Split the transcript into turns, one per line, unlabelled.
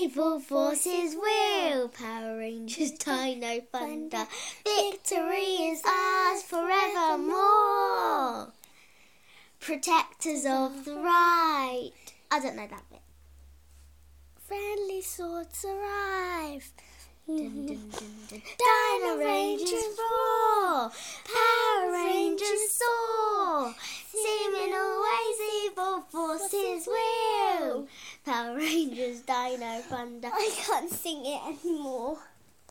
evil forces will. Power Rangers, Dino Thunder, victory is ours forevermore. Protectors of the right. I don't know that bit. Friendly swords arrive. Dun, dun, dun, dun. Dino Rangers roar. Power Rangers soar. Seeming always evil forces will. Power Rangers, Dino Thunder.
I can't sing it anymore.